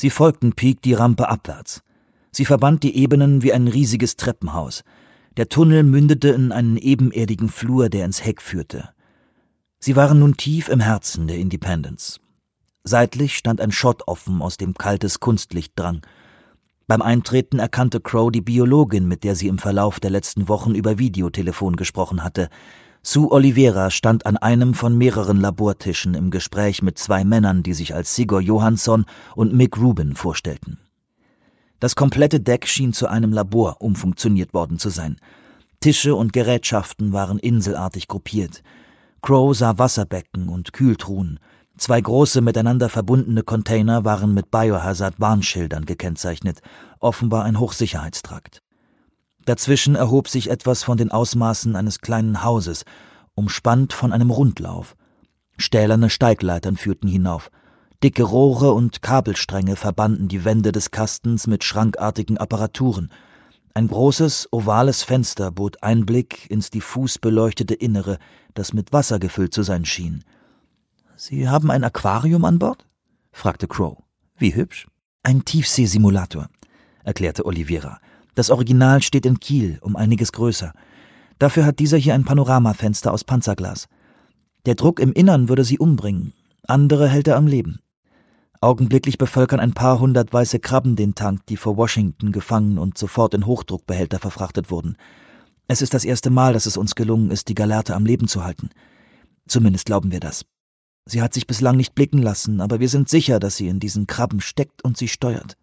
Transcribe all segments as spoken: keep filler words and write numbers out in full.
Sie folgten Peake die Rampe abwärts. Sie verband die Ebenen wie ein riesiges Treppenhaus. Der Tunnel mündete in einen ebenerdigen Flur, der ins Heck führte. Sie waren nun tief im Herzen der Independence. Seitlich stand ein Schott offen, aus dem kaltes Kunstlicht drang. Beim Eintreten erkannte Crow die Biologin, mit der sie im Verlauf der letzten Wochen über Videotelefon gesprochen hatte. Sue Olivera stand an einem von mehreren Labortischen im Gespräch mit zwei Männern, die sich als Sigurd Johansson und Mick Rubin vorstellten. Das komplette Deck schien zu einem Labor umfunktioniert worden zu sein. Tische und Gerätschaften waren inselartig gruppiert. Crow sah Wasserbecken und Kühltruhen. Zwei große miteinander verbundene Container waren mit Biohazard-Warnschildern gekennzeichnet, offenbar ein Hochsicherheitstrakt. Dazwischen erhob sich etwas von den Ausmaßen eines kleinen Hauses, umspannt von einem Rundlauf. Stählerne Steigleitern führten hinauf. Dicke Rohre und Kabelstränge verbanden die Wände des Kastens mit schrankartigen Apparaturen. Ein großes, ovales Fenster bot Einblick ins diffus beleuchtete Innere, das mit Wasser gefüllt zu sein schien. »Sie haben ein Aquarium an Bord?« fragte Crow. »Wie hübsch.« »Ein Tiefseesimulator«, erklärte Olivera. »Das Original steht in Kiel, um einiges größer. Dafür hat dieser hier ein Panoramafenster aus Panzerglas. Der Druck im Innern würde sie umbringen, andere hält er am Leben. Augenblicklich bevölkern ein paar hundert weiße Krabben den Tank, die vor Washington gefangen und sofort in Hochdruckbehälter verfrachtet wurden. Es ist das erste Mal, dass es uns gelungen ist, die Gallerte am Leben zu halten. Zumindest glauben wir das. Sie hat sich bislang nicht blicken lassen, aber wir sind sicher, dass sie in diesen Krabben steckt und sie steuert.«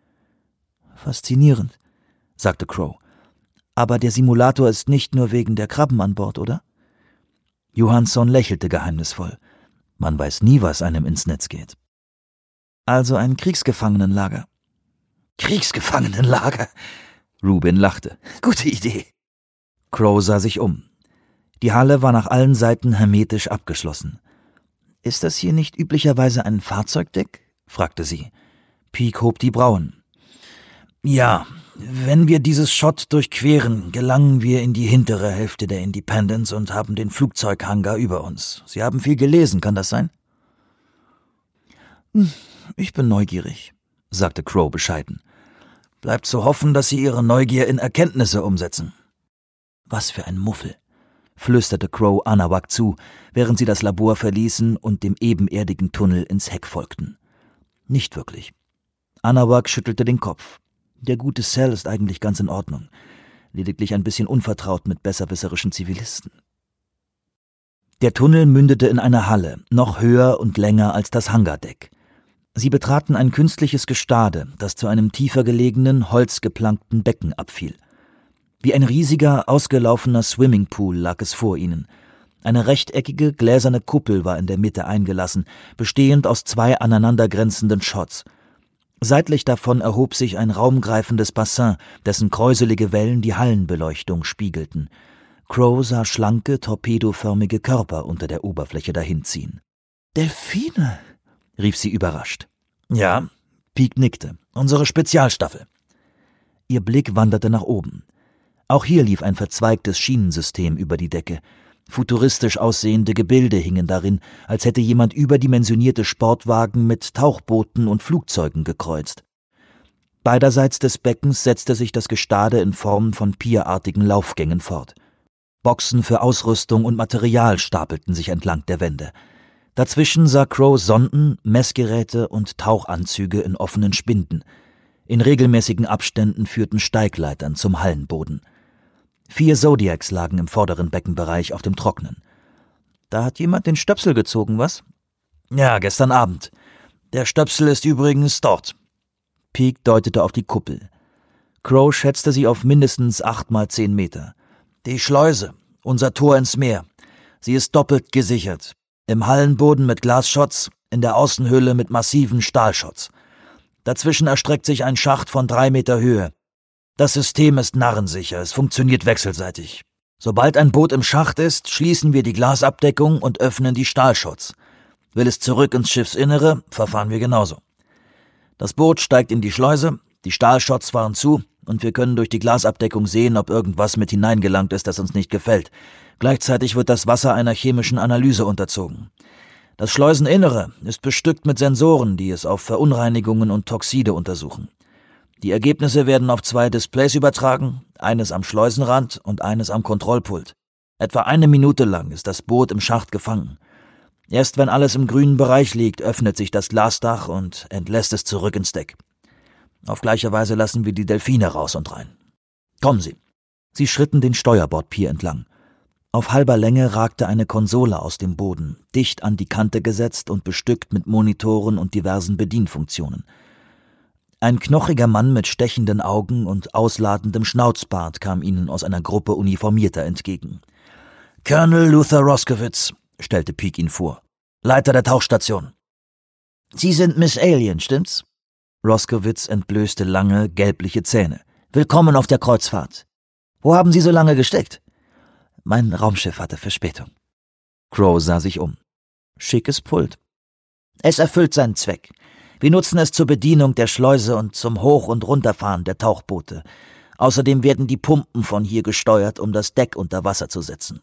»Faszinierend«, sagte Crow. »Aber der Simulator ist nicht nur wegen der Krabben an Bord, oder?« Johansson lächelte geheimnisvoll. Man weiß nie, was einem ins Netz geht. »Also ein Kriegsgefangenenlager.« »Kriegsgefangenenlager?« Rubin lachte. »Gute Idee.« Crow sah sich um. Die Halle war nach allen Seiten hermetisch abgeschlossen. »Ist das hier nicht üblicherweise ein Fahrzeugdeck?« fragte sie. Peake hob die Brauen. »Ja, wenn wir dieses Schott durchqueren, gelangen wir in die hintere Hälfte der Independence und haben den Flugzeughangar über uns. Sie haben viel gelesen, kann das sein?« »Ich bin neugierig«, sagte Crow bescheiden. »Bleibt zu hoffen, dass Sie Ihre Neugier in Erkenntnisse umsetzen.« »Was für ein Muffel«, flüsterte Crow Anahuac zu, während sie das Labor verließen und dem ebenerdigen Tunnel ins Heck folgten. »Nicht wirklich.« Anahuac schüttelte den Kopf. »Der gute Cell ist eigentlich ganz in Ordnung, lediglich ein bisschen unvertraut mit besserwisserischen Zivilisten.« Der Tunnel mündete in eine Halle, noch höher und länger als das Hangardeck. Sie betraten ein künstliches Gestade, das zu einem tiefer gelegenen, holzgeplankten Becken abfiel. Wie ein riesiger, ausgelaufener Swimmingpool lag es vor ihnen. Eine rechteckige, gläserne Kuppel war in der Mitte eingelassen, bestehend aus zwei aneinandergrenzenden Schotts. Seitlich davon erhob sich ein raumgreifendes Bassin, dessen kräuselige Wellen die Hallenbeleuchtung spiegelten. Crow sah schlanke, torpedoförmige Körper unter der Oberfläche dahinziehen. »Delfine«, rief sie überrascht. »Ja«, Peake nickte, »unsere Spezialstaffel.« Ihr Blick wanderte nach oben. Auch hier lief ein verzweigtes Schienensystem über die Decke. Futuristisch aussehende Gebilde hingen darin, als hätte jemand überdimensionierte Sportwagen mit Tauchbooten und Flugzeugen gekreuzt. Beiderseits des Beckens setzte sich das Gestade in Form von pierartigen Laufgängen fort. Boxen für Ausrüstung und Material stapelten sich entlang der Wände. Dazwischen sah Crow Sonden, Messgeräte und Tauchanzüge in offenen Spinden. In regelmäßigen Abständen führten Steigleitern zum Hallenboden. Vier Zodiacs lagen im vorderen Beckenbereich auf dem Trocknen. »Da hat jemand den Stöpsel gezogen, was?« »Ja, gestern Abend. Der Stöpsel ist übrigens dort.« Peake deutete auf die Kuppel. Crow schätzte sie auf mindestens acht mal zehn Meter. »Die Schleuse, unser Tor ins Meer. Sie ist doppelt gesichert. Im Hallenboden mit Glasschotts, in der Außenhülle mit massiven Stahlschotts. Dazwischen erstreckt sich ein Schacht von drei Meter Höhe. Das System ist narrensicher, es funktioniert wechselseitig. Sobald ein Boot im Schacht ist, schließen wir die Glasabdeckung und öffnen die Stahlschotts. Will es zurück ins Schiffsinnere, verfahren wir genauso. Das Boot steigt in die Schleuse, die Stahlschotts fahren zu und wir können durch die Glasabdeckung sehen, ob irgendwas mit hineingelangt ist, das uns nicht gefällt. Gleichzeitig wird das Wasser einer chemischen Analyse unterzogen. Das Schleuseninnere ist bestückt mit Sensoren, die es auf Verunreinigungen und Toxide untersuchen. Die Ergebnisse werden auf zwei Displays übertragen, eines am Schleusenrand und eines am Kontrollpult. Etwa eine Minute lang ist das Boot im Schacht gefangen. Erst wenn alles im grünen Bereich liegt, öffnet sich das Glasdach und entlässt es zurück ins Deck. Auf gleiche Weise lassen wir die Delfine raus und rein. Kommen Sie. Sie schritten den Steuerbordpier entlang. Auf halber Länge ragte eine Konsole aus dem Boden, dicht an die Kante gesetzt und bestückt mit Monitoren und diversen Bedienfunktionen. Ein knochiger Mann mit stechenden Augen und ausladendem Schnauzbart kam ihnen aus einer Gruppe Uniformierter entgegen. »Colonel Luther Roscovitz«, stellte Peake ihn vor, »Leiter der Tauchstation.« »Sie sind Miss Alien, stimmt's?« Roscovitz entblößte lange, gelbliche Zähne. »Willkommen auf der Kreuzfahrt. Wo haben Sie so lange gesteckt?« »Mein Raumschiff hatte Verspätung.« Crow sah sich um. »Schickes Pult.« »Es erfüllt seinen Zweck. Wir nutzen es zur Bedienung der Schleuse und zum Hoch- und Runterfahren der Tauchboote. Außerdem werden die Pumpen von hier gesteuert, um das Deck unter Wasser zu setzen.«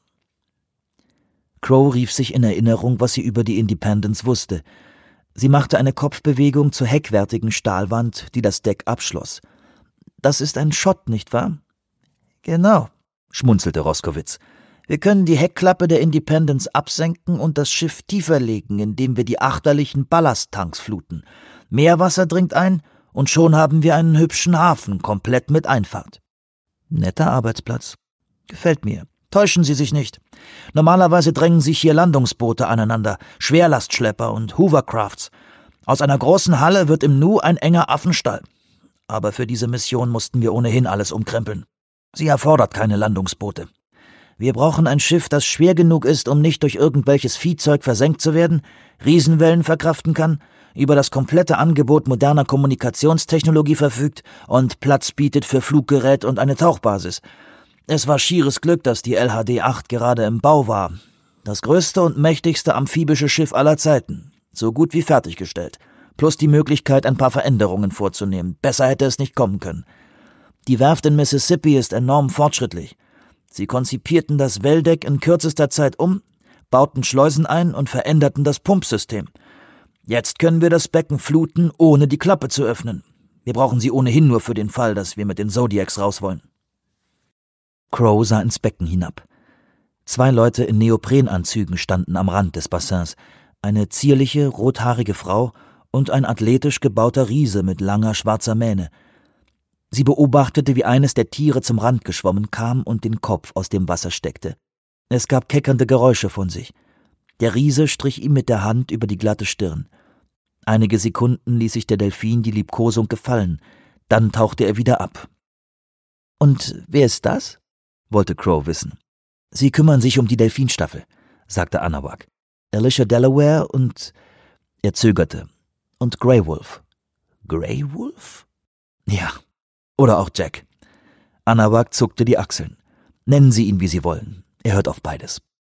Crow rief sich in Erinnerung, was sie über die Independence wusste. Sie machte eine Kopfbewegung zur heckwertigen Stahlwand, die das Deck abschloss. »Das ist ein Schott, nicht wahr?« »Genau«, schmunzelte Roscovitz. »Wir können die Heckklappe der Independence absenken und das Schiff tiefer legen, indem wir die achterlichen Ballasttanks fluten. Meerwasser dringt ein und schon haben wir einen hübschen Hafen, komplett mit Einfahrt.« »Netter Arbeitsplatz. Gefällt mir. Täuschen Sie sich nicht. Normalerweise drängen sich hier Landungsboote aneinander, Schwerlastschlepper und Hoovercrafts. Aus einer großen Halle wird im Nu ein enger Affenstall. Aber für diese Mission mussten wir ohnehin alles umkrempeln. Sie erfordert keine Landungsboote. Wir brauchen ein Schiff, das schwer genug ist, um nicht durch irgendwelches Viehzeug versenkt zu werden, Riesenwellen verkraften kann, über das komplette Angebot moderner Kommunikationstechnologie verfügt und Platz bietet für Fluggerät und eine Tauchbasis. Es war schieres Glück, dass die L H D acht gerade im Bau war. Das größte und mächtigste amphibische Schiff aller Zeiten. So gut wie fertiggestellt. Plus die Möglichkeit, ein paar Veränderungen vorzunehmen. Besser hätte es nicht kommen können. Die Werft in Mississippi ist enorm fortschrittlich. Sie konzipierten das Welldeck in kürzester Zeit um, bauten Schleusen ein und veränderten das Pumpsystem. Jetzt können wir das Becken fluten, ohne die Klappe zu öffnen. Wir brauchen sie ohnehin nur für den Fall, dass wir mit den Zodiacs raus wollen.« Crow sah ins Becken hinab. Zwei Leute in Neoprenanzügen standen am Rand des Bassins, eine zierliche, rothaarige Frau und ein athletisch gebauter Riese mit langer, schwarzer Mähne. Sie beobachtete, wie eines der Tiere zum Rand geschwommen kam und den Kopf aus dem Wasser steckte. Es gab keckernde Geräusche von sich. Der Riese strich ihm mit der Hand über die glatte Stirn. Einige Sekunden ließ sich der Delfin die Liebkosung gefallen, dann tauchte er wieder ab. »Und wer ist das?« wollte Crow wissen. »Sie kümmern sich um die Delfinstaffel«, sagte Anahuac. »Alicia Delaware und...« Er zögerte. »Und Grey Wolf.« »Grey Wolf?« »Ja. Oder auch Jack.« Anahuac zuckte die Achseln. »Nennen Sie ihn, wie Sie wollen. Er hört auf beides.«